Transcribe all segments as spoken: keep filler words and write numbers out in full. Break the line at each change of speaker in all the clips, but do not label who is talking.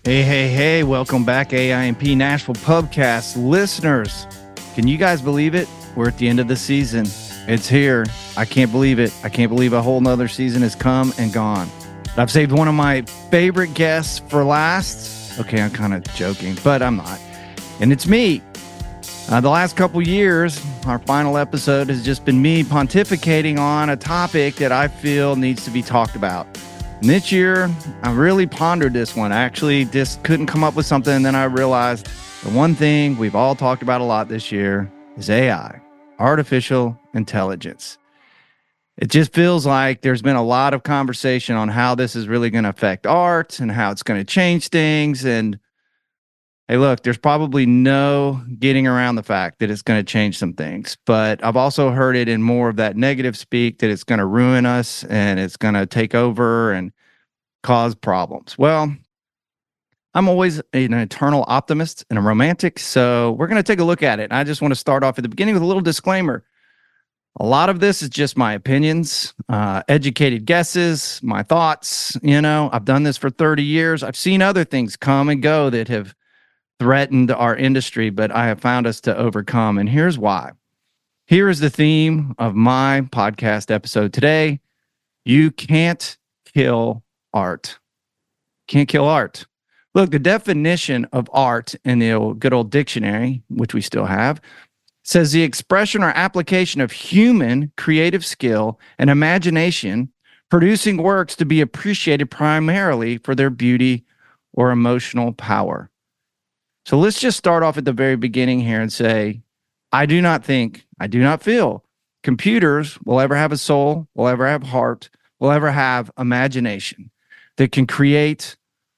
Hey, hey, hey, welcome back, A I M P Nashville Pubcast listeners. Can you guys believe it? We're at the end of the season. It's here. I can't believe it. I can't believe a whole nother season has come and gone. But I've saved one of my favorite guests for last. Okay, I'm kind of joking, but I'm not. And it's me. Uh, the last couple years, our final episode has just been me pontificating on a topic that I feel needs to be talked about. And this year, I really pondered this one. I actually just couldn't come up with something, and then I realized the one thing we've all talked about a lot this year is A I, artificial intelligence. It just feels like there's been a lot of conversation on how this is really going to affect art and how it's going to change things. And hey, look, there's probably no getting around the fact that it's going to change some things. But I've also heard it in more of that negative speak that it's going to ruin us and it's going to take over and cause problems. Well, I'm always an eternal optimist and a romantic, so we're going to take a look at it. And I just want to start off at the beginning with a little disclaimer. A lot of this is just my opinions, uh, educated guesses, my thoughts. You know, I've done this for thirty years. I've seen other things come and go that have threatened our industry, but I have found us to overcome. And here's why. Here is the theme of my podcast episode today. You can't kill art. Can't kill art. Look, the definition of art in the old, good old dictionary, which we still have, says the expression or application of human creative skill and imagination, producing works to be appreciated primarily for their beauty or emotional power. So let's just start off at the very beginning here and say, I do not think, I do not feel computers will ever have a soul, will ever have heart, will ever have imagination that can create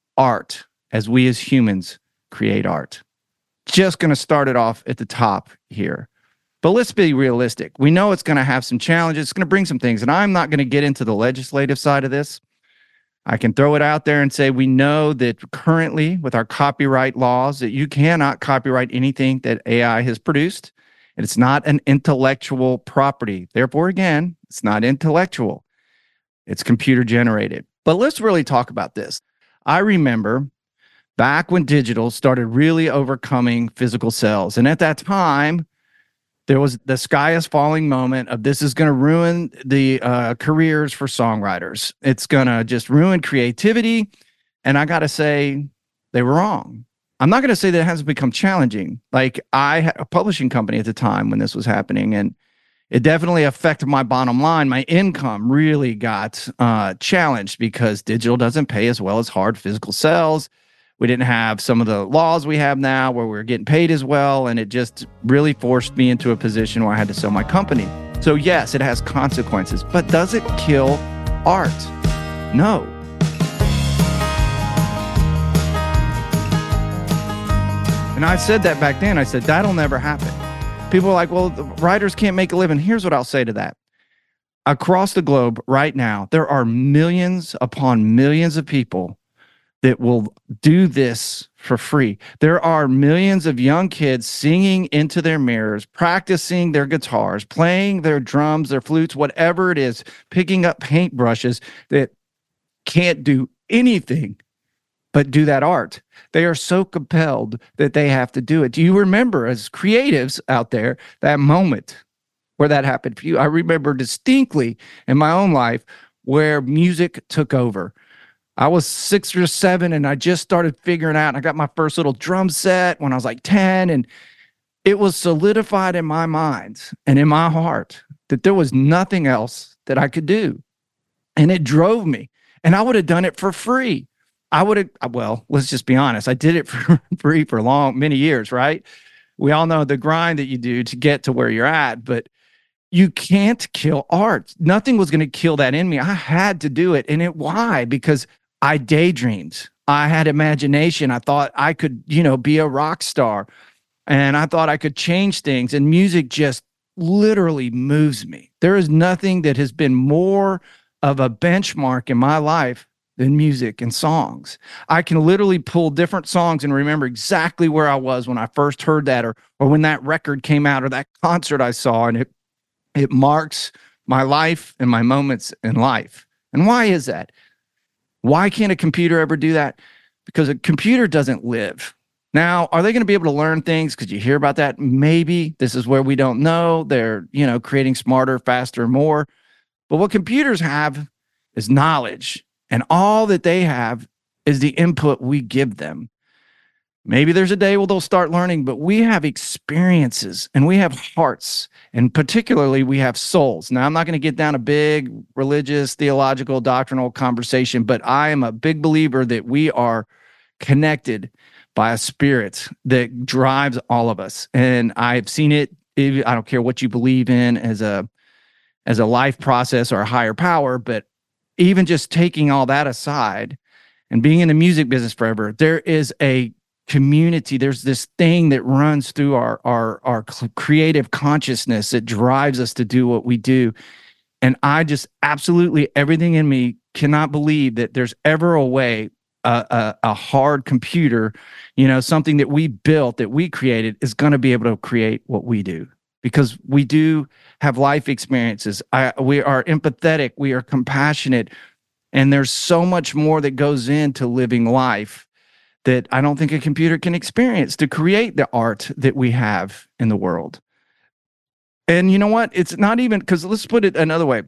art as we as humans create art. Just going to start it off at the top here. But let's be realistic. We know it's going to have some challenges. It's going to bring some things. And I'm not going to get into the legislative side of this. I can throw it out there and say we know that currently with our copyright laws that you cannot copyright anything that A I has produced. And it's not an intellectual property. Therefore, again, it's not intellectual. It's computer generated. But let's really talk about this. I remember back when digital started really overcoming physical cells. And at that time, there was the sky is falling moment of this is going to ruin the uh, careers for songwriters. It's going to just ruin creativity. And I got to say, they were wrong. I'm not going to say that it hasn't become challenging. Like I had a publishing company at the time when this was happening, and it definitely affected my bottom line. My income really got uh, challenged because digital doesn't pay as well as hard physical cells. We didn't have some of the laws we have now where we're getting paid as well. And it just really forced me into a position where I had to sell my company. So yes, it has consequences, but does it kill art? No. And I said that back then. I said, that'll never happen. People are like, well, the writers can't make a living. Here's what I'll say to that. Across the globe right now, there are millions upon millions of people that will do this for free. There are millions of young kids singing into their mirrors, practicing their guitars, playing their drums, their flutes, whatever it is, picking up paintbrushes that can't do anything but do that art. They are so compelled that they have to do it. Do you remember, as creatives out there, that moment where that happened for you? I remember distinctly in my own life where music took over. I was six or seven and I just started figuring out. I got my first little drum set when I was like ten, and it was solidified in my mind and in my heart that there was nothing else that I could do. And it drove me. And I would have done it for free. I would have, well, let's just be honest. I did it for free for long, many years, right? We all know the grind that you do to get to where you're at, but you can't kill art. Nothing was going to kill that in me. I had to do it. And it, why? Because I daydreamed. I had imagination. I thought I could, you know, be a rock star. And I thought I could change things. And music just literally moves me. There is nothing that has been more of a benchmark in my life than music and songs. I can literally pull different songs and remember exactly where I was when I first heard that, or or when that record came out, or that concert I saw, and it it marks my life and my moments in life. And why is that? Why can't a computer ever do that? because a computer doesn't live. Now, are they going to be able to learn things? Could you hear about that? Maybe. This is where we don't know. They're, you know, creating smarter, faster, more. But what computers have is knowledge. And all that they have is the input we give them. Maybe there's a day where they'll start learning, but we have experiences and we have hearts, and particularly we have souls. Now, I'm not going to get down a big religious, theological, doctrinal conversation, but I am a big believer that we are connected by a spirit that drives all of us. And I've seen it. I don't care what you believe in as a, as a life process or a higher power, but even just taking all that aside and being in the music business forever, there is a community. There's this thing that runs through our, our, our creative consciousness that drives us to do what we do. And I just absolutely, everything in me cannot believe that there's ever a way a, a, a hard computer, you know, something that we built, that we created, is going to be able to create what we do, because we do have life experiences. I, we are empathetic. We are compassionate. And there's so much more that goes into living life that I don't think a computer can experience to create the art that we have in the world. And you know what? It's not even, because let's put it another way.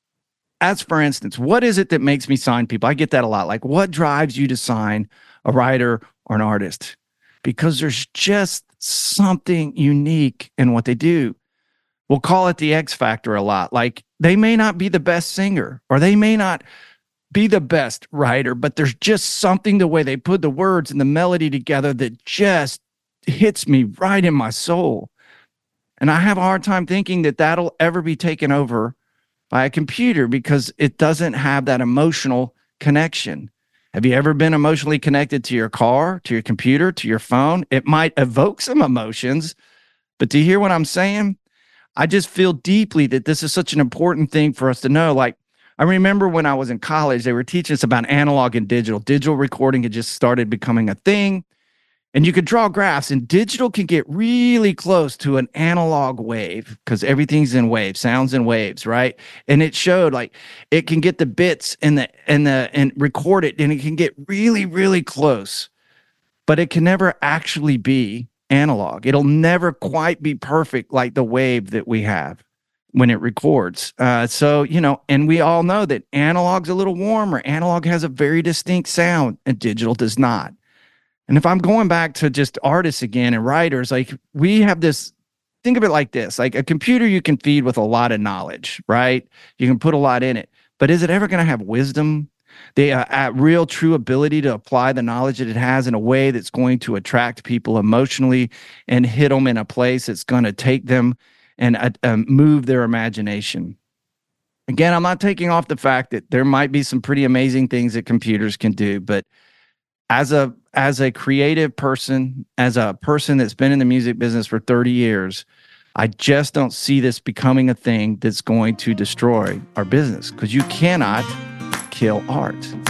As for instance, what is it that makes me sign people? I get that a lot. Like, what drives you to sign a writer or an artist? Because there's just something unique in what they do. We'll call it the X factor a lot. Like, they may not be the best singer, or they may not be the best writer, but there's just something, the way they put the words and the melody together, that just hits me right in my soul. And I have a hard time thinking that that'll ever be taken over by a computer, because it doesn't have that emotional connection. Have you ever been emotionally connected to your car, to your computer, to your phone? It might evoke some emotions, but do you hear what I'm saying? I just feel deeply that this is such an important thing for us to know. Like, I remember when I was in college, they were teaching us about analog and digital. Digital recording had just started becoming a thing. And you could draw graphs, and digital can get really close to an analog wave, because everything's in waves, sounds in waves, right? And it showed like it can get the bits and the and the and record it, and it can get really, really close, but it can never actually be analog. It'll never quite be perfect like the wave that we have when it records. Uh, so, you know, and we all know that analog's a little warmer. Analog has a very distinct sound, and digital does not. And if I'm going back to just artists again and writers, like, we have this, think of it like this, like a computer you can feed with a lot of knowledge, right? You can put a lot in it, but is it ever going to have wisdom? The uh, uh, real true ability to apply the knowledge that it has in a way that's going to attract people emotionally and hit them in a place that's going to take them and uh, uh, move their imagination. Again, I'm not taking off the fact that there might be some pretty amazing things that computers can do, but as a as a creative person, as a person that's been in the music business for thirty years, I just don't see this becoming a thing that's going to destroy our business, because you cannot kill art.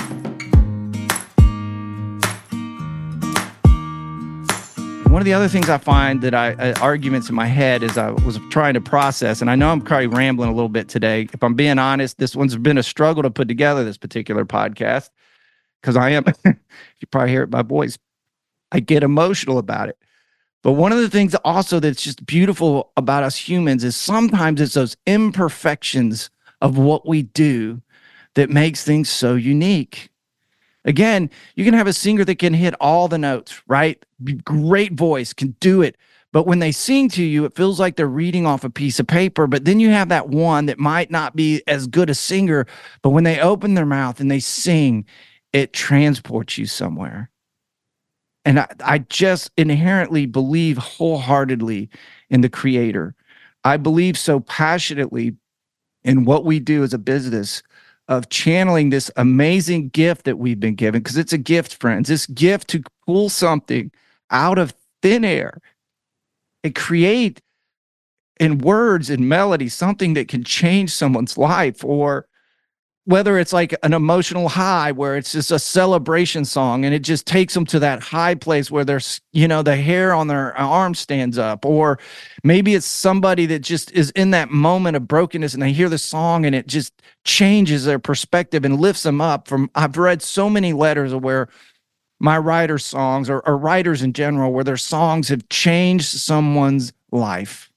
One of the other things I find that I uh, arguments in my head as I was trying to process, and I know I'm probably rambling a little bit today. If I'm being honest, this one's been a struggle to put together, this particular podcast, because I am, you probably hear it by voice, I get emotional about it. But one of the things also that's just beautiful about us humans is sometimes it's those imperfections of what we do that makes things so unique. Again, you can have a singer that can hit all the notes, right? Great voice, can do it. But when they sing to you, it feels like they're reading off a piece of paper. But then you have that one that might not be as good a singer, but when they open their mouth and they sing, it transports you somewhere. And I, I just inherently believe wholeheartedly in the Creator. I believe so passionately in what we do as a business of channeling this amazing gift that we've been given, because it's a gift, friends. This gift to pull something out of thin air and create in words and melody something that can change someone's life, or whether it's like an emotional high where it's just a celebration song and it just takes them to that high place where there's, you know, the hair on their arm stands up, or maybe it's somebody that just is in that moment of brokenness and they hear the song and it just changes their perspective and lifts them up from, I've read so many letters of where my writer songs or, or writers in general, where their songs have changed someone's life.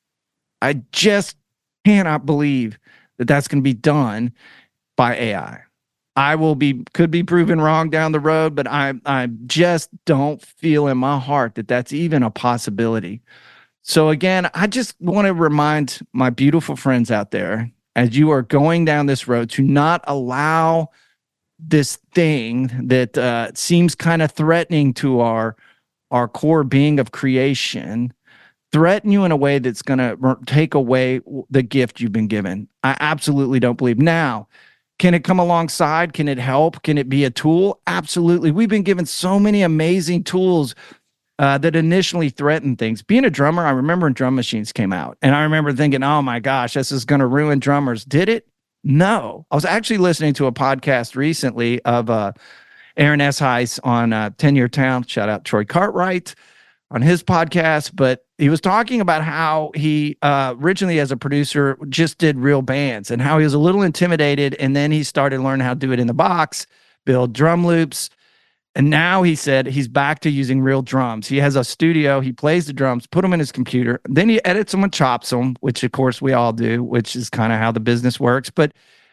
I just cannot believe that that's going to be done by A I. I will be, could be proven wrong down the road, but I, I just don't feel in my heart that that's even a possibility. So again, I just want to remind my beautiful friends out there, as you are going down this road, to not allow this thing that uh, seems kind of threatening to our, our core being of creation, threaten you in a way that's going to take away the gift you've been given. I absolutely don't believe. Now, can it come alongside? Can it help? Can it be a tool? Absolutely. We've been given so many amazing tools uh, that initially threaten things. Being a drummer, I remember when drum machines came out, and I remember thinking, oh my gosh, this is going to ruin drummers. Did it? No. I was actually listening to a podcast recently of uh, Aaron Esheis on uh, ten Year Town. Shout out Troy Cartwright on his podcast, but he was talking about how he uh, originally as a producer just did real bands and how he was a little intimidated. And then he started learning how to do it in the box, build drum loops. And now he said he's back to using real drums. He has a studio. He plays the drums, put them in his computer. Then he edits them and chops them, which of course we all do, which is kind of how the business works. But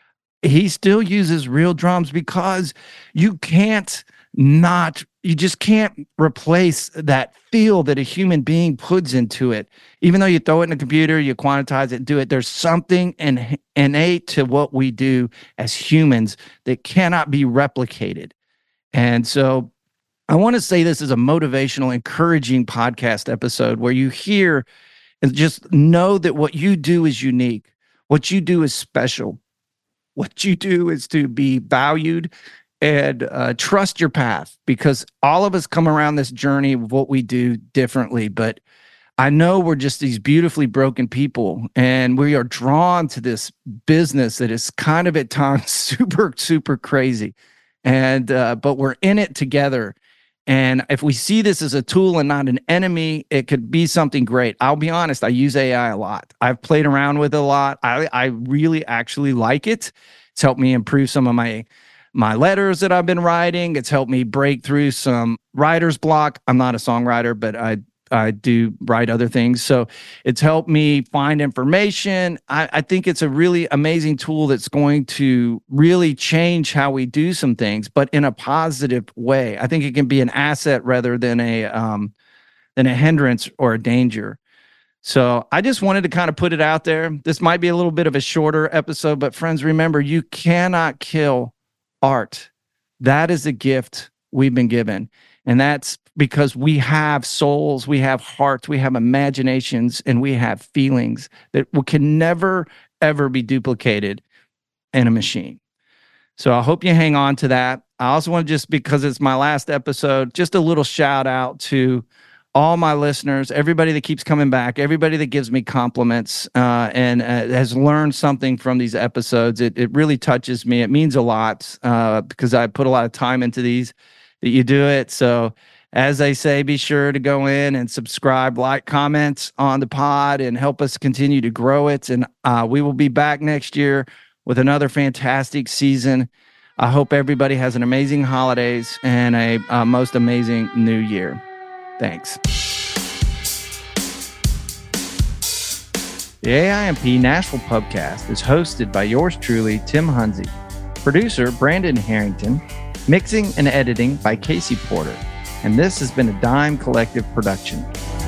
he still uses real drums because you can't not, you just can't replace that feel that a human being puts into it. Even though you throw it in a computer, you quantize it, do it. There's something in, innate to what we do as humans that cannot be replicated. And so I want to say this is a motivational, encouraging podcast episode where you hear and just know that what you do is unique. What you do is special. What you do is to be valued and uh, trust your path, because all of us come around this journey of what we do differently. But I know we're just these beautifully broken people, and we are drawn to this business that is kind of at times super, super crazy. And, uh, but we're in it together. And if we see this as a tool and not an enemy, it could be something great. I'll be honest, I use A I a lot. I've played around with it a lot. I, I really actually like it. It's helped me improve some of my my letters that I've been writing. It's helped me break through some writer's block. I'm not a songwriter, but I I do write other things. So it's helped me find information. I, I think it's a really amazing tool that's going to really change how we do some things, but in a positive way. I think it can be an asset rather than a um, than a hindrance or a danger. So I just wanted to kind of put it out there. This might be a little bit of a shorter episode, but friends, remember, you cannot kill art. That is a gift we've been given. And that's because we have souls, we have hearts, we have imaginations, and we have feelings that can never, ever be duplicated in a machine. So I hope you hang on to that. I also want to just, because it's my last episode, just a little shout out to all my listeners, everybody that keeps coming back, everybody that gives me compliments uh, and uh, has learned something from these episodes. It, it really touches me. It means a lot uh, because I put a lot of time into these, that you do it. So as I say, be sure to go in and subscribe, like, comment on the pod, and help us continue to grow it. And uh, we will be back next year with another fantastic season. I hope everybody has an amazing holidays and a uh, most amazing new year. Thanks. The A I M P Nashville Pubcast is hosted by yours truly, Tim Hunzy. Producer, Brandon Harrington. Mixing and editing by Casey Porter. And this has been a Dime Collective production.